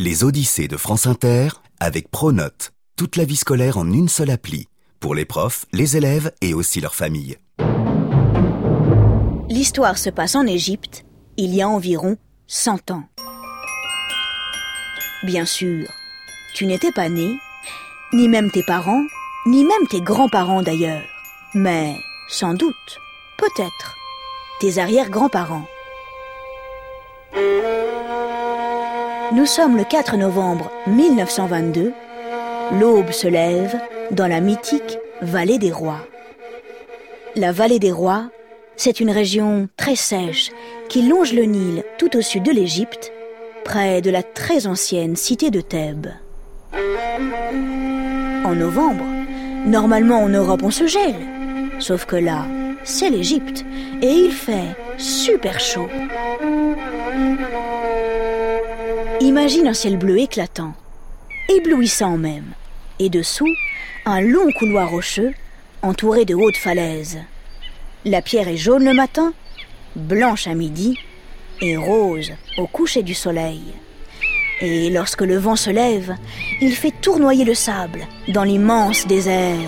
Les Odyssées de France Inter avec Pronote. Toute la vie scolaire en une seule appli. Pour les profs, les élèves et aussi leurs familles. L'histoire se passe en Égypte, il y a environ 100 ans. Bien sûr, tu n'étais pas né, ni même tes parents, ni même tes grands-parents d'ailleurs. Mais, sans doute, peut-être, tes arrière-grands-parents. Nous sommes le 4 novembre 1922. L'aube se lève dans la mythique Vallée des Rois. La Vallée des Rois, c'est une région très sèche qui longe le Nil tout au sud de l'Égypte, près de la très ancienne cité de Thèbes. En novembre, normalement en Europe on se gèle, sauf que là, c'est l'Égypte et il fait super chaud. Imagine un ciel bleu éclatant, éblouissant même, et dessous, un long couloir rocheux entouré de hautes falaises. La pierre est jaune le matin, blanche à midi et rose au coucher du soleil. Et lorsque le vent se lève, il fait tournoyer le sable dans l'immense désert.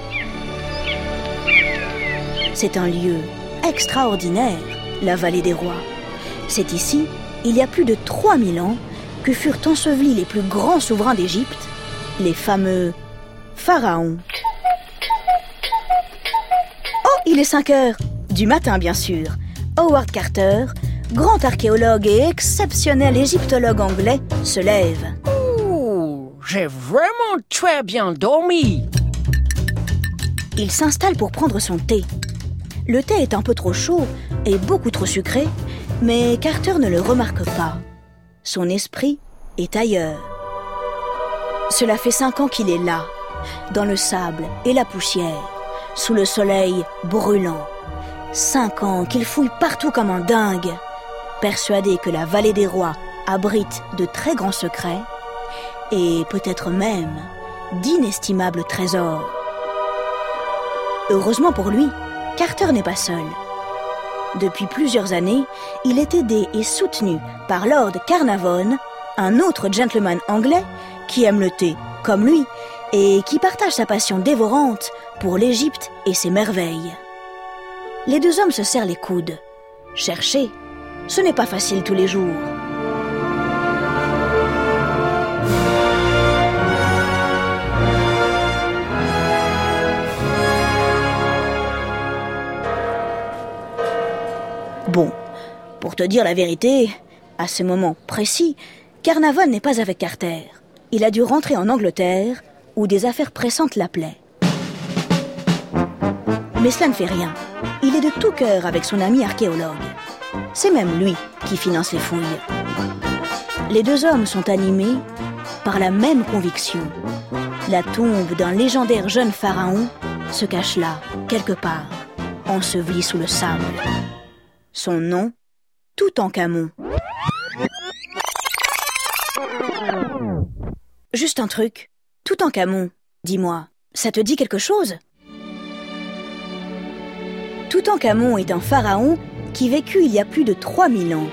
C'est un lieu extraordinaire, la Vallée des Rois. C'est ici, il y a plus de 3000 ans, que furent ensevelis les plus grands souverains d'Égypte, les fameux pharaons. Oh, il est 5 heures, du matin bien sûr. Howard Carter, grand archéologue et exceptionnel égyptologue anglais, se lève. Ouh, j'ai vraiment très bien dormi. Il s'installe pour prendre son thé. Le thé est un peu trop chaud et beaucoup trop sucré, mais Carter ne le remarque pas. Son esprit est ailleurs. Cela fait 5 ans qu'il est là, dans le sable et la poussière, sous le soleil brûlant. 5 ans qu'il fouille partout comme un dingue, persuadé que la Vallée des Rois abrite de très grands secrets et peut-être même d'inestimables trésors. Heureusement pour lui, Carter n'est pas seul. Depuis plusieurs années, il est aidé et soutenu par Lord Carnarvon, un autre gentleman anglais qui aime le thé comme lui et qui partage sa passion dévorante pour l'Égypte et ses merveilles. Les deux hommes se serrent les coudes. Chercher, ce n'est pas facile tous les jours. Bon, pour te dire la vérité, à ce moment précis, Carnarvon n'est pas avec Carter. Il a dû rentrer en Angleterre, où des affaires pressantes l'appelaient. Mais cela ne fait rien. Il est de tout cœur avec son ami archéologue. C'est même lui qui finance les fouilles. Les deux hommes sont animés par la même conviction. La tombe d'un légendaire jeune pharaon se cache là, quelque part, enseveli sous le sable. Son nom, Toutankhamon. Juste un truc. Toutankhamon, dis-moi, ça te dit quelque chose ? Toutankhamon est un pharaon qui vécut il y a plus de 3000 ans.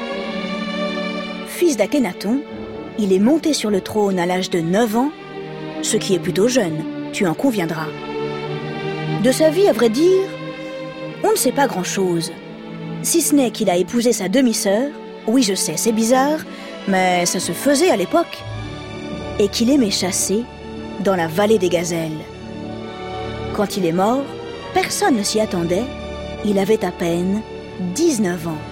Fils d'Akhénaton, il est monté sur le trône à l'âge de 9 ans, ce qui est plutôt jeune, tu en conviendras. De sa vie, à vrai dire, on ne sait pas grand-chose. Si ce n'est qu'il a épousé sa demi-sœur, oui je sais, c'est bizarre, mais ça se faisait à l'époque, et qu'il aimait chasser dans la vallée des gazelles. Quand il est mort, personne ne s'y attendait, il avait à peine 19 ans.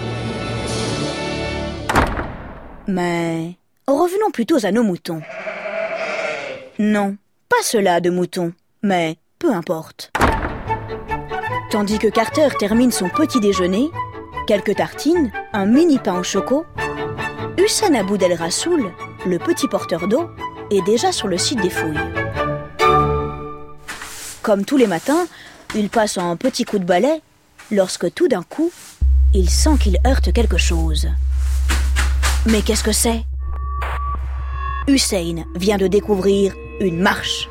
Mais revenons plutôt à nos moutons. Non, pas ceux-là de moutons, mais peu importe. Tandis que Carter termine son petit déjeuner, quelques tartines, un mini pain au choco, Hussein Aboud El Rassoul, le petit porteur d'eau, est déjà sur le site des fouilles. Comme tous les matins, il passe un petit coup de balai lorsque tout d'un coup, il sent qu'il heurte quelque chose. Mais qu'est-ce que c'est ? Hussein vient de découvrir une marche.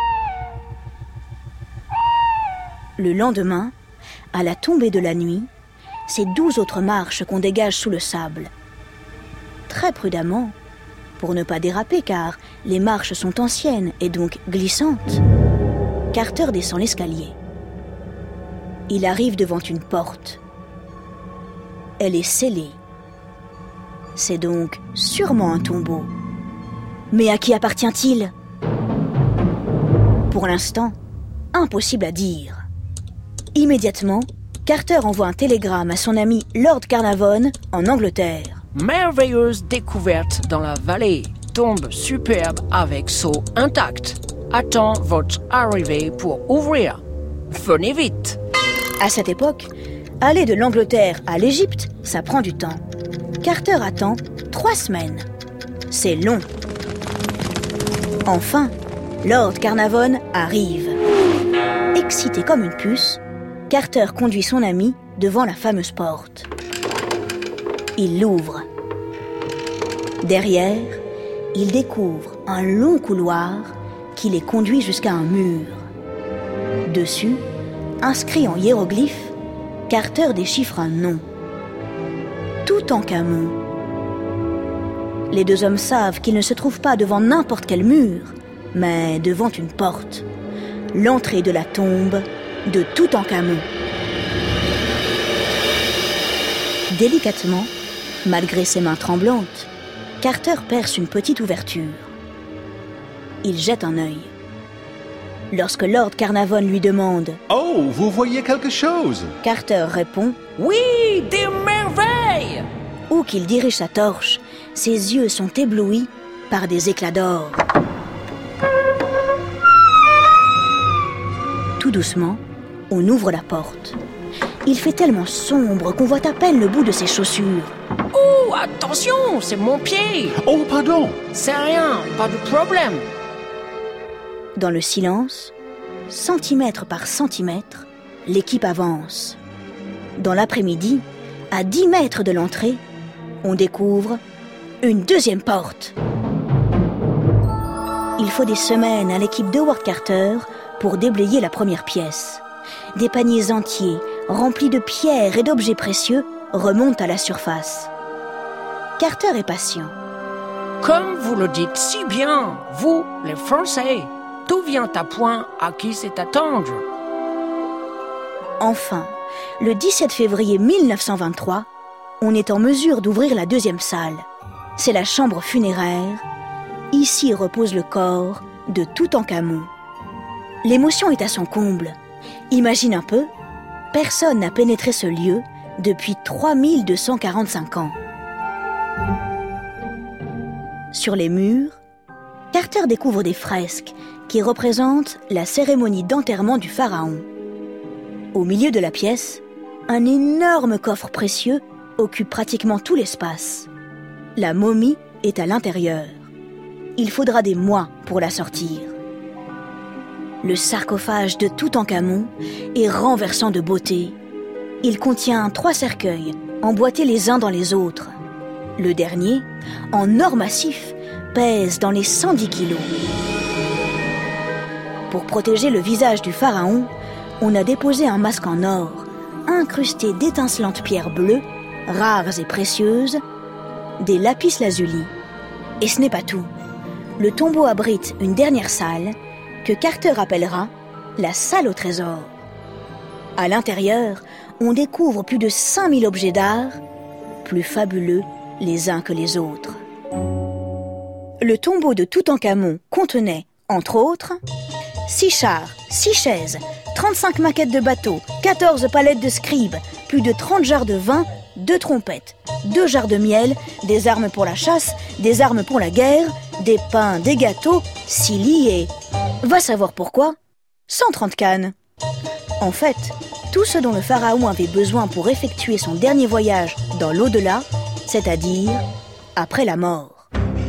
Le lendemain, à la tombée de la nuit, c'est 12 autres marches qu'on dégage sous le sable. Très prudemment, Pour ne pas déraper car les marches sont anciennes et donc glissantes, Carter descend l'escalier. Il arrive devant une porte. Elle est scellée. C'est donc sûrement un tombeau. Mais à qui appartient-il ? Pour l'instant, impossible à dire. Immédiatement, Carter envoie un télégramme à son ami Lord Carnarvon en Angleterre. Merveilleuse découverte dans la vallée. Tombe superbe avec seau intact. Attends votre arrivée pour ouvrir. Venez vite. À cette époque, aller de l'Angleterre à l'Égypte, ça prend du temps. Carter attend 3 semaines. C'est long. Enfin, Lord Carnarvon arrive. Excité comme une puce, Carter conduit son ami devant la fameuse porte. Il l'ouvre. Derrière, il découvre un long couloir qui les conduit jusqu'à un mur. Dessus, inscrit en hiéroglyphes, Carter déchiffre un nom. Toutankhamon. Les 2 hommes savent qu'ils ne se trouvent pas devant n'importe quel mur, mais devant une porte. L'entrée de la tombe de Toutankhamon. Délicatement, malgré ses mains tremblantes, Carter perce une petite ouverture. Il jette un œil. Lorsque Lord Carnarvon lui demande « Oh, vous voyez quelque chose ?» Carter répond « Oui, des merveilles !» Où qu'il dirige sa torche, ses yeux sont éblouis par des éclats d'or. Tout doucement, on ouvre la porte. Il fait tellement sombre qu'on voit à peine le bout de ses chaussures. Oh, attention, c'est mon pied. Oh, pardon. C'est rien, pas de problème. Dans le silence, centimètre par centimètre, l'équipe avance. Dans l'après-midi, à 10 mètres de l'entrée, on découvre une deuxième porte. Il faut des semaines à l'équipe d'Howard Carter pour déblayer la première pièce. Des paniers entiers, remplis de pierres et d'objets précieux, remontent à la surface. Carter est patient. Comme vous le dites si bien, vous, les Français, tout vient à point à qui c'est attendre. Enfin, le 17 février 1923, on est en mesure d'ouvrir la deuxième salle. C'est la chambre funéraire. Ici repose le corps de Toutankhamon. L'émotion est à son comble. Imagine un peu, personne n'a pénétré ce lieu depuis 3245 ans. Sur les murs, Carter découvre des fresques qui représentent la cérémonie d'enterrement du pharaon. Au milieu de la pièce, un énorme coffre précieux occupe pratiquement tout l'espace. La momie est à l'intérieur. Il faudra des mois pour la sortir. Le sarcophage de Toutankhamon est renversant de beauté. Il contient 3 cercueils, emboîtés les uns dans les autres. Le dernier, en or massif, pèse dans les 110 kilos. Pour protéger le visage du pharaon, on a déposé un masque en or, incrusté d'étincelantes pierres bleues, rares et précieuses, des lapis lazuli. Et ce n'est pas tout. Le tombeau abrite une dernière salle que Carter appellera la salle au trésor. À l'intérieur, on découvre plus de 5000 objets d'art, plus fabuleux les uns que les autres. Le tombeau de Toutankhamon contenait, entre autres, 6 chars, 6 chaises, 35 maquettes de bateaux, 14 palettes de scribes, plus de 30 jarres de vin, 2 trompettes, 2 jarres de miel, des armes pour la chasse, des armes pour la guerre, des pains, des gâteaux, 6 lits et... va savoir pourquoi, 130 cannes. En fait, tout ce dont le pharaon avait besoin pour effectuer son dernier voyage dans l'au-delà, c'est-à-dire après la mort.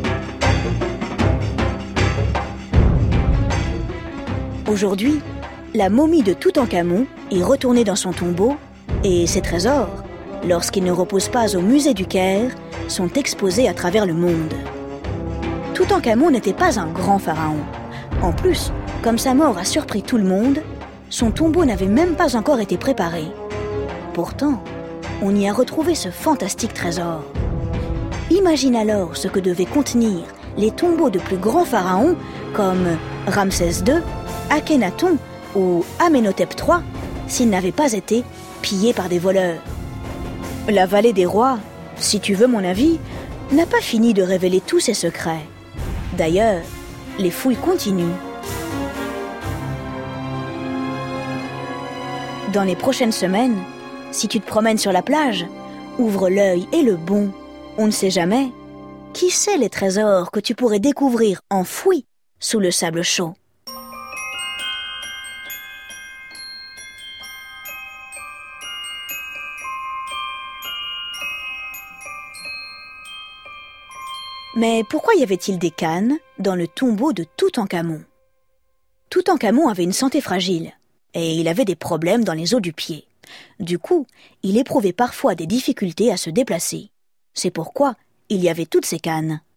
Aujourd'hui, la momie de Toutankhamon est retournée dans son tombeau et ses trésors, lorsqu'ils ne reposent pas au musée du Caire, sont exposés à travers le monde. Toutankhamon n'était pas un grand pharaon. En plus, comme sa mort a surpris tout le monde, son tombeau n'avait même pas encore été préparé. Pourtant, on y a retrouvé ce fantastique trésor. Imagine alors ce que devait contenir les tombeaux de plus grands pharaons comme Ramsès II, Akhenaton ou Amenhotep III s'ils n'avaient pas été pillés par des voleurs. La vallée des rois, si tu veux mon avis, n'a pas fini de révéler tous ses secrets. D'ailleurs, les fouilles continuent. Dans les prochaines semaines, si tu te promènes sur la plage, ouvre l'œil et le bon. On ne sait jamais. Qui sait les trésors que tu pourrais découvrir enfouis sous le sable chaud? Mais pourquoi y avait-il des cannes dans le tombeau de Toutankhamon? Toutankhamon avait une santé fragile et il avait des problèmes dans les os du pied. Du coup, il éprouvait parfois des difficultés à se déplacer. C'est pourquoi il y avait toutes ces cannes.